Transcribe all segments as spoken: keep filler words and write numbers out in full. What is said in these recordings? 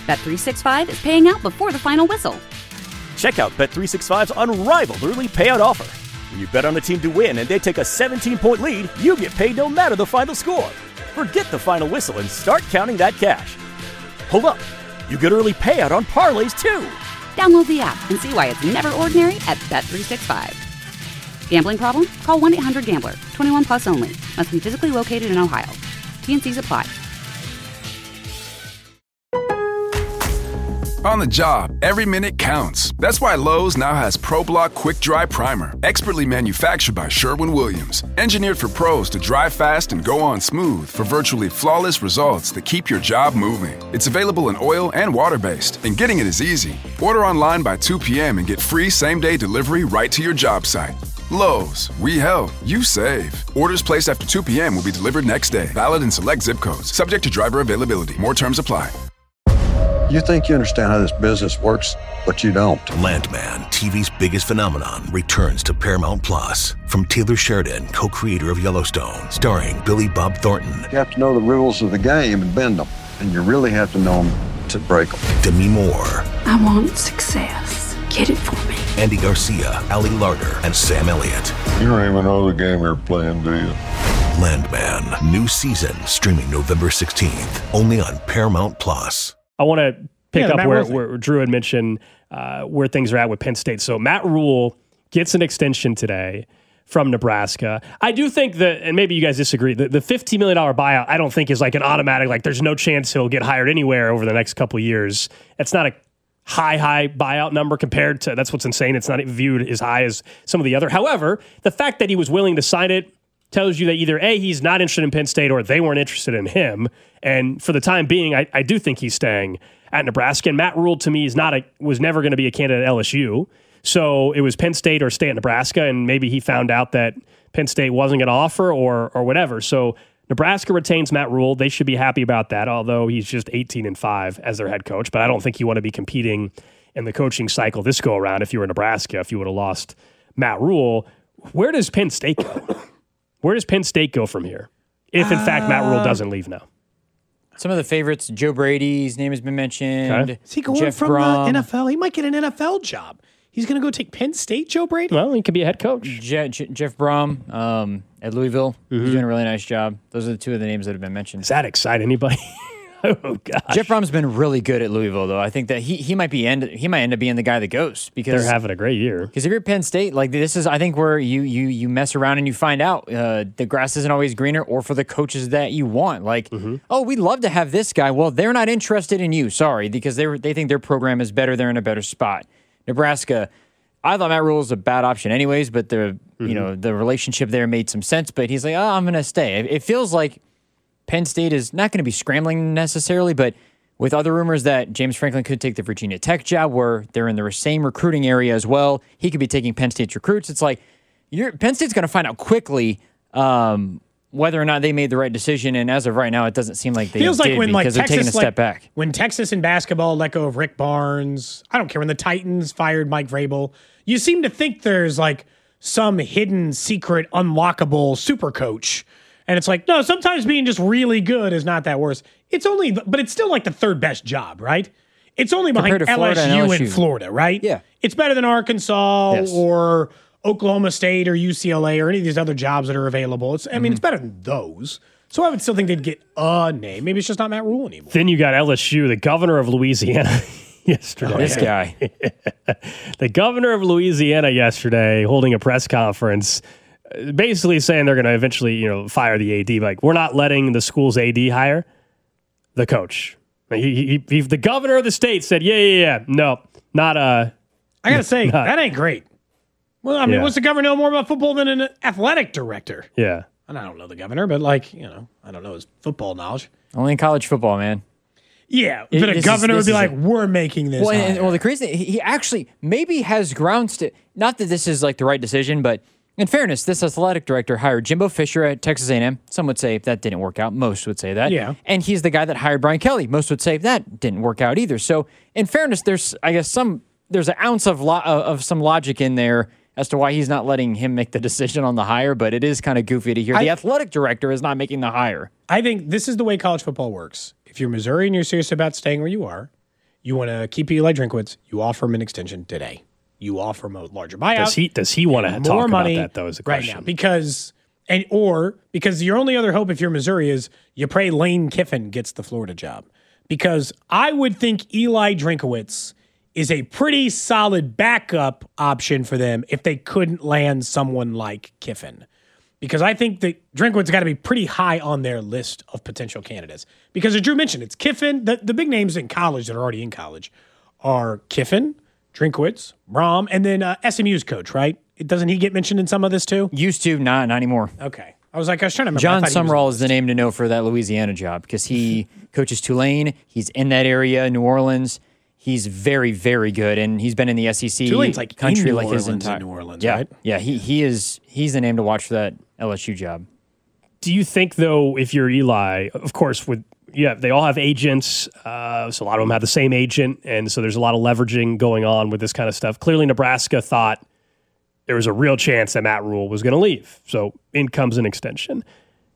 Bet three sixty-five is paying out before the final whistle. Check out Bet three sixty-five's unrivaled early payout offer. When you bet on a team to win and they take a seventeen-point lead, you get paid no matter the final score. Forget the final whistle and start counting that cash. Hold up. You get early payout on parlays, too. Download the app and see why it's never ordinary at Bet three sixty-five. Gambling problem? Call one eight hundred gambler. twenty-one plus only. Must be physically located in Ohio. T and Cs apply. On the job, every minute counts. That's why Lowe's now has ProBlock Quick Dry Primer, expertly manufactured by Sherwin-Williams. Engineered for pros to dry fast and go on smooth for virtually flawless results that keep your job moving. It's available in oil and water-based, and getting it is easy. Order online by two p.m. and get free same-day delivery right to your job site. Lowe's, we help, you save. Orders placed after two p.m. will be delivered next day. Valid in select zip codes. Subject to driver availability. More terms apply. You think you understand how this business works, but you don't. Landman, T V's biggest phenomenon, returns to Paramount Plus. From Taylor Sheridan, co-creator of Yellowstone, starring Billy Bob Thornton. You have to know the rules of the game and bend them, and you really have to know them to break them. Demi Moore. I want success. Get it for me. Andy Garcia, Ali Larter, and Sam Elliott. You don't even know the game you're playing, do you? Landman, new season, streaming November sixteenth, only on Paramount Plus. I want to pick yeah, up where, where Drew had mentioned uh, where things are at with Penn State. So Matt Rule gets an extension today from Nebraska. I do think that, and maybe you guys disagree, the, the fifteen million dollars buyout I don't think is like an automatic, like there's no chance he'll get hired anywhere over the next couple of years. It's not a high, high buyout number compared to, that's what's insane. It's not viewed as high as some of the other. However, the fact that he was willing to sign it tells you that either A, he's not interested in Penn State, or they weren't interested in him. And for the time being, I, I do think he's staying at Nebraska. And Matt Rule, to me, is not a was never going to be a candidate at L S U. So it was Penn State or stay at Nebraska, and maybe he found out that Penn State wasn't going to offer or or whatever. So Nebraska retains Matt Rule. They should be happy about that, although he's just eighteen and five as their head coach. But I don't think you want to be competing in the coaching cycle this go around if you were Nebraska, if you would have lost Matt Rule. Where does Penn State go? Where does Penn State go from here, if in uh, fact Matt Rule doesn't leave now? Some of the favorites, Joe Brady's name has been mentioned. Okay. Is he going Jeff from Brom. the N F L? He might get an N F L job. He's going to go take Penn State, Joe Brady? Well, he could be a head coach. Je- Je- Jeff Brom um, at Louisville. Mm-hmm. He's doing a really nice job. Those are the two of the names that have been mentioned. Does that excite anybody? Oh, gosh. Jeff Brom's been really good at Louisville, though. I think that he he might be end he might end up being the guy that goes because they're having a great year. Because if you're Penn State, like this is I think where you you you mess around and you find out uh, the grass isn't always greener, or for the coaches that you want. Like, mm-hmm. oh, we'd love to have this guy. Well, they're not interested in you. Sorry, because they they think their program is better. They're in a better spot. Nebraska. I thought Matt Rule was a bad option anyways, but the mm-hmm. you know the relationship there made some sense. But he's like, oh, I'm going to stay. It, it feels like Penn State is not going to be scrambling necessarily, but with other rumors that James Franklin could take the Virginia Tech job, where they're in the same recruiting area as well, he could be taking Penn State's recruits. It's like you're, Penn State's going to find out quickly um, whether or not they made the right decision. And as of right now, it doesn't seem like they Feels did like when, because like, they're Texas, taking a step like, back. When Texas in basketball let go of Rick Barnes, I don't care, when the Titans fired Mike Vrabel, you seem to think there's like some hidden, secret, unlockable super coach. And it's like, no, sometimes being just really good is not that worse. It's only, but it's still like the third best job, right? It's only behind L S U and, L S U and Florida, right? Yeah. It's better than Arkansas yes. or Oklahoma State or U C L A or any of these other jobs that are available. It's, I mean, mm-hmm. it's better than those. So I would still think they'd get a name. Maybe it's just not Matt Rule anymore. Then you got L S U, the governor of Louisiana. Yesterday. Oh, this guy. The governor of Louisiana yesterday holding a press conference basically saying they're going to eventually, you know, fire the A D. Like, we're not letting the school's A D hire the coach. He, he, he, the governor of the state said, yeah, yeah, yeah. No, not uh I got to say, not, that ain't great. Well, I mean, yeah. what's the governor know more about football than an athletic director? Yeah. And I don't know the governor, but like, you know, I don't know his football knowledge. Only in college football, man. Yeah, but it, a governor is, would be like, a, we're making this. Well, and, well, the crazy thing, he actually maybe has grounds to, not that this is like the right decision, but in fairness, this athletic director hired Jimbo Fisher at Texas A and M. Some would say that didn't work out. Most would say that. Yeah. And he's the guy that hired Brian Kelly. Most would say that didn't work out either. So in fairness, there's, I guess, some, there's an ounce of lo- of some logic in there as to why he's not letting him make the decision on the hire, but it is kind of goofy to hear I, the athletic director is not making the hire. I think this is the way college football works. If you're Missouri and you're serious about staying where you are, You want to keep Eli Drinkwitz, you offer him an extension today. You offer him a larger buyout. Does he does he want to talk more money about that, though, is the right question. now? Because, and or because your only other hope if you're Missouri is you pray Lane Kiffin gets the Florida job. Because I would think Eli Drinkwitz is a pretty solid backup option for them if they couldn't land someone like Kiffin. Because I think that Drinkwitz got to be pretty high on their list of potential candidates. Because as Drew mentioned, it's Kiffin. The, the big names in college that are already in college are Kiffin, Drinkwitz, Brom, and then uh, S M U's coach, right? It, doesn't he get mentioned in some of this too? Used to, not, not anymore. Okay. I was like, I was trying to remember. John Summerall is the name to know for that Louisiana job because he coaches Tulane. He's in that area, New Orleans. He's very, very good, and he's been in the S E C Tulane's like country in New like his Orleans entire in New Orleans, yeah, right? Yeah, he he is he's the name to watch for that L S U job. Do you think, though, if you're Eli, of course, with yeah, they all have agents, uh, so a lot of them have the same agent, and so there's a lot of leveraging going on with this kind of stuff. Clearly, Nebraska thought there was a real chance that Matt Rule was going to leave, so in comes an extension.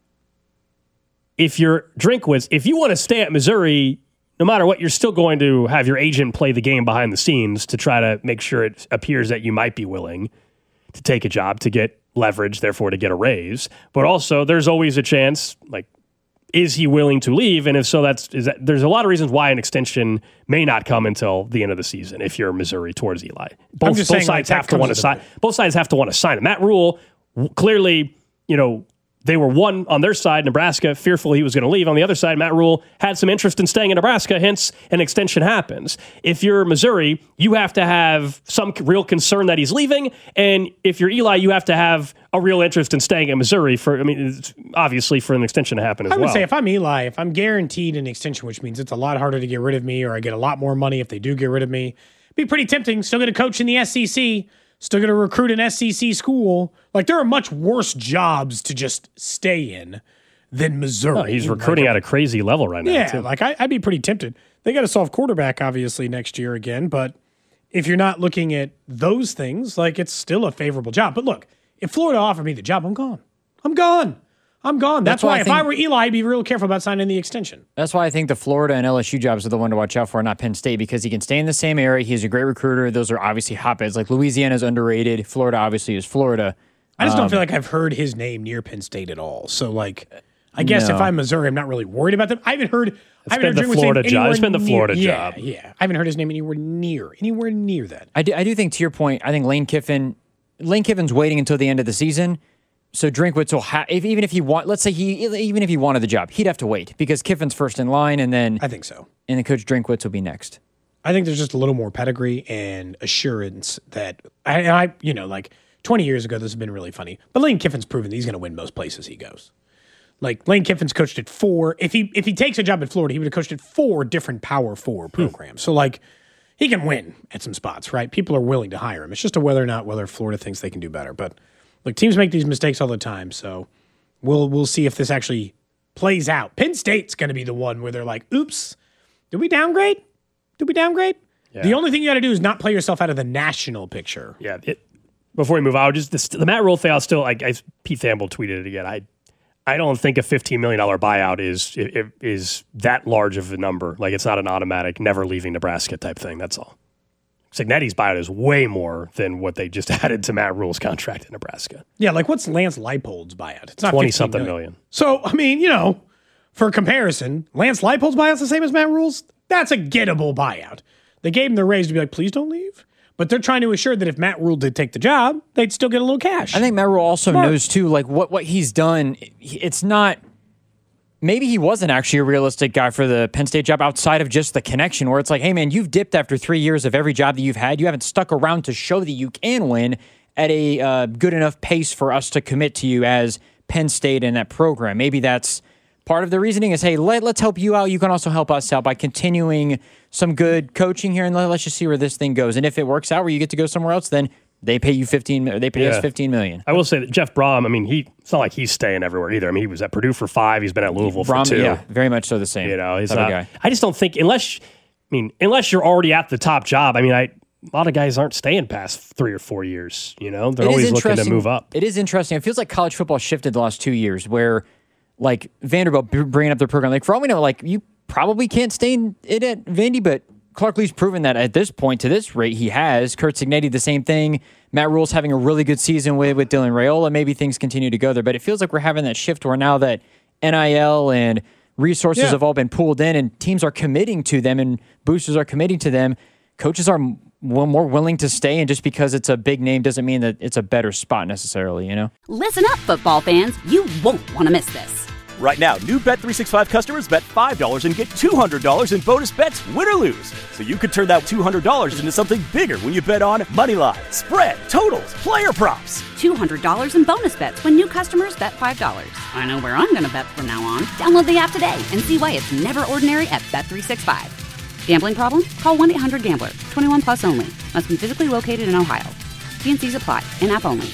If you're Drinkwitz, if you want to stay at Missouri, no matter what, you're still going to have your agent play the game behind the scenes to try to make sure it appears that you might be willing to take a job to get leverage, therefore to get a raise. But also, there's always a chance, like, is he willing to leave? And if so, that's is that there's a lot of reasons why an extension may not come until the end of the season if you're Missouri towards Eli. Both, both saying, sides like, have to want to sign. Both sides have to want to sign it. Matt Rule clearly, you know. They were one on their side, Nebraska, fearful he was going to leave. On the other side, Matt Rule had some interest in staying in Nebraska, hence an extension happens. If you're Missouri, you have to have some real concern that he's leaving. And if you're Eli, you have to have a real interest in staying in Missouri for, I mean, it's obviously for an extension to happen as well. I would well. say if I'm Eli, if I'm guaranteed an extension, which means it's a lot harder to get rid of me or I get a lot more money if they do get rid of me, it'd be pretty tempting. Still going to coach in the S E C. Still going to recruit an S E C school. Like, there are much worse jobs to just stay in than Missouri. Oh, he's recruiting like, at a crazy level right now. Yeah, too. like, I, I'd be pretty tempted. They got to solve quarterback, obviously, next year again. But if you're not looking at those things, like, it's still a favorable job. But look, if Florida offered me the job, I'm gone. I'm gone. I'm gone. That's, That's why, why I if think, I were Eli, I'd be real careful about signing the extension. That's why I think the Florida and L S U jobs are the one to watch out for, not Penn State, because he can stay in the same area. He's a great recruiter. Those are obviously hotbeds. Like Louisiana's underrated. Florida obviously is Florida. I just um, don't feel like I've heard his name near Penn State at all. So, like, I guess no. if I'm Missouri, I'm not really worried about them. I haven't heard. It's I haven't been heard the Florida job. It's been the Florida near, job. Yeah, yeah. I haven't heard his name anywhere near, anywhere near that. I do, I do think, to your point, I think Lane Kiffin, Lane Kiffin's waiting until the end of the season. So Drinkwitz will have, if, even if he want, let's say he, even if he wanted the job, he'd have to wait because Kiffin's first in line, and then I think so. And then Coach Drinkwitz will be next. I think there's just a little more pedigree and assurance that I, and I, you know, like twenty years ago, this has been really funny. But Lane Kiffin's proven that he's going to win most places he goes. Like Lane Kiffin's coached at four. If he if he takes a job at Florida, he would have coached at four different Power Four programs. Hmm. So like he can win at some spots, right? People are willing to hire him. It's just a whether or not whether Florida thinks they can do better, but. Look, teams make these mistakes all the time, so we'll we'll see if this actually plays out. Penn State's going to be the one where they're like, oops, did we downgrade? Did we downgrade? Yeah. The only thing you got to do is not play yourself out of the national picture. Yeah. It, before we move out, just this, the Matt Rule thing, I'll still, like, I, Pete Thamel tweeted it again. I I don't think a fifteen million dollars buyout is, is, is that large of a number. Like, it's not an automatic never leaving Nebraska type thing. That's all. Cignetti's buyout is way more than what they just added to Matt Rule's contract in Nebraska. Yeah, like what's Lance Leipold's buyout? It's not twenty-something million. million. So, I mean, you know, for comparison, Lance Leipold's buyout's the same as Matt Rule's. That's a gettable buyout. They gave him the raise to be like, please don't leave. But they're trying to assure that if Matt Rule did take the job, they'd still get a little cash. I think Matt Rule also Smart. knows, too, like what, what he's done, it's not... Maybe he wasn't actually a realistic guy for the Penn State job outside of just the connection where it's like, hey, man, you've dipped after three years of every job that you've had. You haven't stuck around to show that you can win at a uh, good enough pace for us to commit to you as Penn State in that program. Maybe that's part of the reasoning is, hey, let, let's help you out. You can also help us out by continuing some good coaching here, and let, let's just see where this thing goes. And if it works out where you get to go somewhere else, then they pay you fifteen. They pay yeah. us fifteen million. I will say that Jeff Brom. I mean, he. It's not like he's staying everywhere either. I mean, he was at Purdue for five. He's been at Louisville Brom, for two. Yeah, very much so the same. You know, he's not. Guy. I just don't think unless. I mean, unless you're already at the top job. I mean, I. A lot of guys aren't staying past three or four years. You know, they're it always looking to move up. It is interesting. It feels like college football shifted the last two years, where like Vanderbilt bringing up their program. Like for all we know, like you probably can't stay in it at Vandy, but Clark Lea's proven that at this point, to this rate, he has. Curt Cignetti, the same thing. Matt Rule's having a really good season with, with Dylan Raiola. Maybe things continue to go there, but it feels like we're having that shift where now that N I L and resources yeah. have all been pooled in and teams are committing to them and boosters are committing to them, coaches are more willing to stay, and just because it's a big name doesn't mean that it's a better spot necessarily, you know? Listen up, football fans. You won't want to miss this. Right now, new Bet three sixty-five customers bet five dollars and get two hundred dollars in bonus bets, win or lose. So you could turn that two hundred dollars into something bigger when you bet on moneyline, spread, totals, player props. two hundred dollars in bonus bets when new customers bet five dollars. I know where I'm going to bet from now on. Download the app today and see why it's never ordinary at Bet three sixty-five. Gambling problem? Call one eight hundred gambler. twenty-one plus only. Must be physically located in Ohio. T and C's apply. In-app only.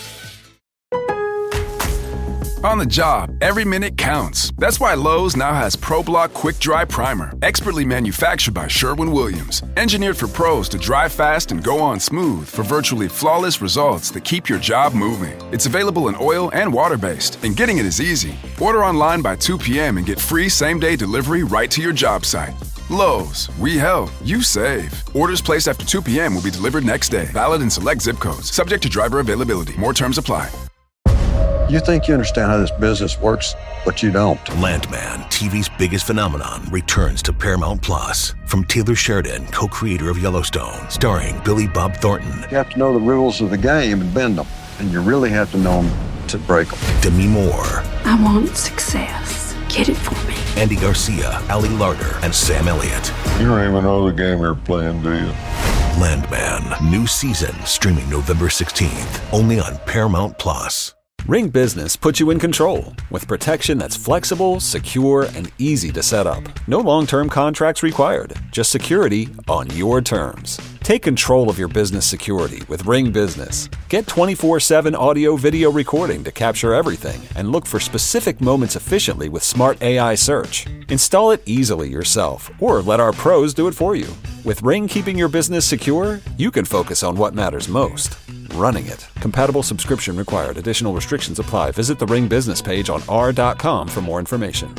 On the job, every minute counts. That's why Lowe's now has ProBlock Quick Dry Primer, expertly manufactured by Sherwin-Williams. Engineered for pros to dry fast and go on smooth for virtually flawless results that keep your job moving. It's available in oil and water-based, and getting it is easy. Order online by two p.m. and get free same-day delivery right to your job site. Lowe's, we help, you save. Orders placed after two p.m. will be delivered next day. Valid in select zip codes. Subject to driver availability. More terms apply. You think you understand how this business works, but you don't. Landman, T V's biggest phenomenon, returns to Paramount Plus. From Taylor Sheridan, co-creator of Yellowstone, starring Billy Bob Thornton. You have to know the rules of the game and bend them, and you really have to know them to break them. Demi Moore. I want success. Get it for me. Andy Garcia, Ali Larter, and Sam Elliott. You don't even know the game you're playing, do you? Landman, new season, streaming November sixteenth, only on Paramount Plus. Ring Business puts you in control with protection that's flexible, secure, and easy to set up. No long-term contracts required, just security on your terms. Take control of your business security with Ring Business. Get twenty-four seven audio video recording to capture everything and look for specific moments efficiently with smart A I search. Install it easily yourself or let our pros do it for you. With Ring keeping your business secure, you can focus on what matters most. Running it. Compatible subscription required. Additional restrictions apply. Visit the Ring business page on r dot com for more information.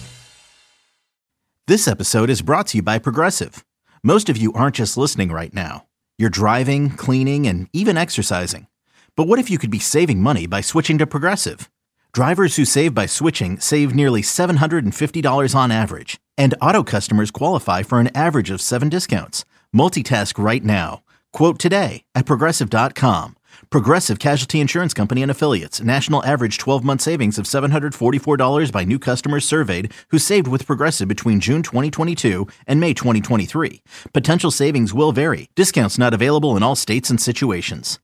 This episode is brought to you by Progressive. Most of you aren't just listening right now. You're driving, cleaning, and even exercising. But what if you could be saving money by switching to Progressive? Drivers who save by switching save nearly seven hundred fifty dollars on average. And auto customers qualify for an average of seven discounts. Multitask right now. Quote today at Progressive dot com. Progressive Casualty Insurance Company and Affiliates. National average twelve-month savings of seven hundred forty-four dollars by new customers surveyed who saved with Progressive between June twenty twenty-two and May twenty twenty-three. Potential savings will vary. Discounts not available in all states and situations.